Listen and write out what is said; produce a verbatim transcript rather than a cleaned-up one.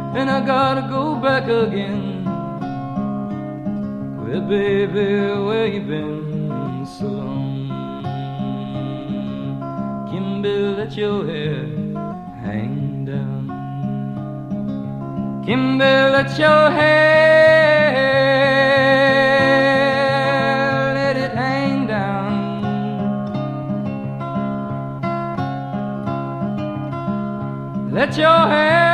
and I gotta go back again. Well, baby, where you been so long? Kimby, let your hair hang down. Kimby, let your hair, let it hang down. Let your hair